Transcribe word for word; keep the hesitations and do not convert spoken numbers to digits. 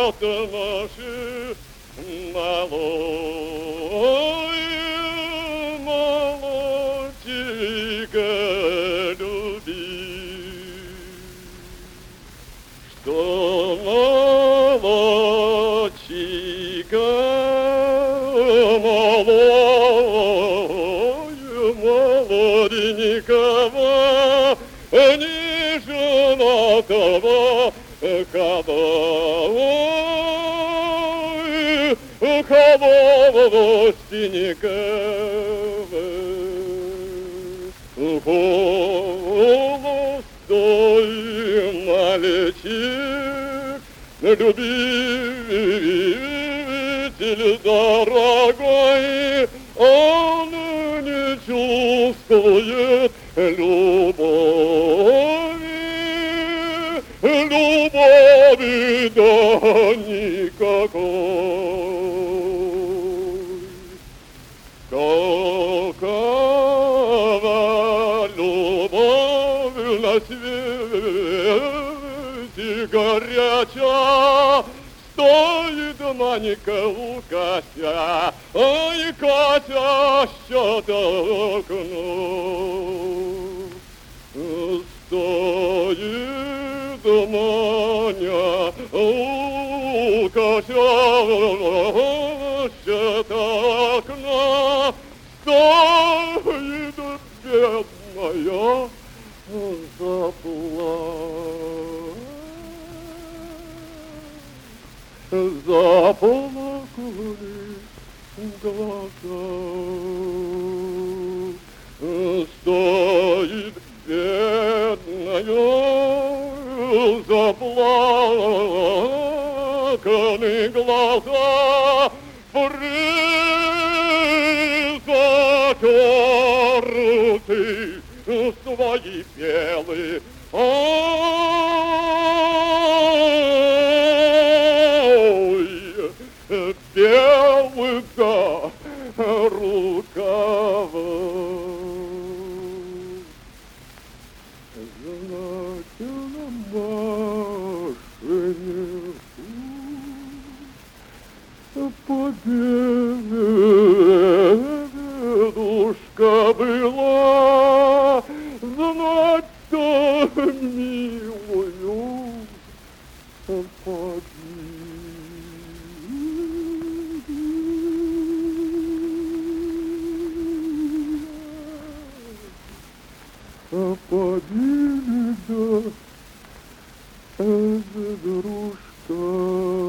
от наших малой, молодчика люби, что молодчика молодую, молоденького, не женатого, кого, кого гостинникова, холостой мальчик, любитель дорогой, он не чувствует любови, любови да никакой. Какова любовь на свете горяча, стоит Манька у Кася, ай, Катя щетокну. Стоит Маня у Кася щетокна, стоит бедная заплакать. Заплакали глаза, стоит бедная заплаканы глаза, призатерты свои белые. Белых да рукава. Знать на машине победушка была, знать-то милую погиб. Победа, дружка.